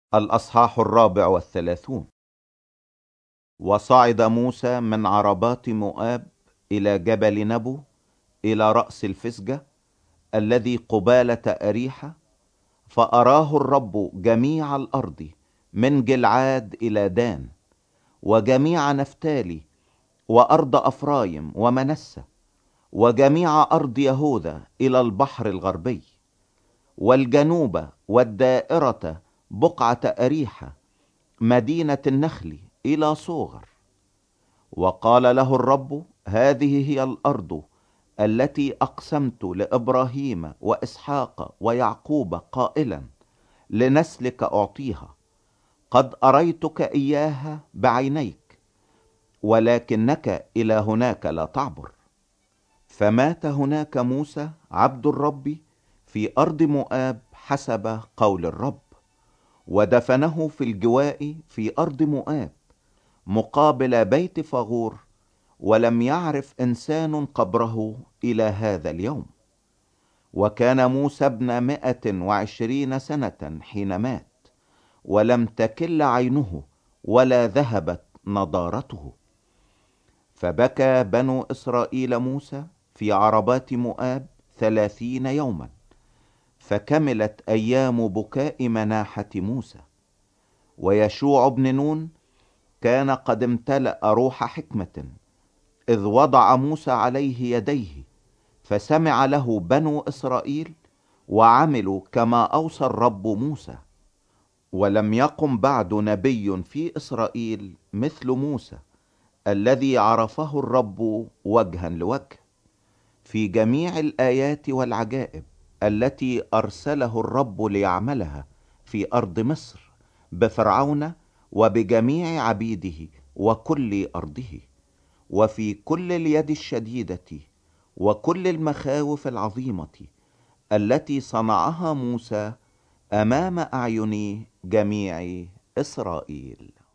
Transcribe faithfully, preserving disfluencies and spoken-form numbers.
الأصحاح الرابع والثلاثون. وصعد موسى من عربات مؤاب إلى جبل نبو إلى رأس الفسجة الذي قبالة أريحة، فأراه الرب جميع الأرض من جلعاد إلى دان، وجميع نفتالي، وأرض أفرايم ومنسة، وجميع أرض يهوذا إلى البحر الغربي، والجنوب والدائرة بقعة أريحة، مدينة النخل إلى صوغر. وقال له الرب: هذه هي الأرض التي أقسمت لإبراهيم وإسحاق ويعقوب قائلا: لنسلك أعطيها. قد أريتك إياها بعينيك، ولكنك إلى هناك لا تعبر. فمات هناك موسى عبد الرب في أرض مؤاب حسب قول الرب، ودفنه في الجواء في أرض مؤاب مقابل بيت فغور، ولم يعرف إنسان قبره إلى هذا اليوم. وكان موسى ابن مائة وعشرين سنة حين مات، ولم تكل عينه ولا ذهبت نضارته. فبكى بنو إسرائيل موسى في عربات مؤاب ثلاثين يوما، فكملت أيام بكاء مناحة موسى. ويشوع بن نون كان قد امتلأ روح حكمة، إذ وضع موسى عليه يديه، فسمع له بنو إسرائيل وعملوا كما أوصى الرب موسى. ولم يقم بعد نبي في إسرائيل مثل موسى، الذي عرفه الرب وجها لوجه، في جميع الآيات والعجائب التي أرسله الرب ليعملها في أرض مصر بفرعون وبجميع عبيده وكل أرضه، وفي كل اليد الشديدة وكل المخاوف العظيمة التي صنعها موسى أمام أعين جميع إسرائيل.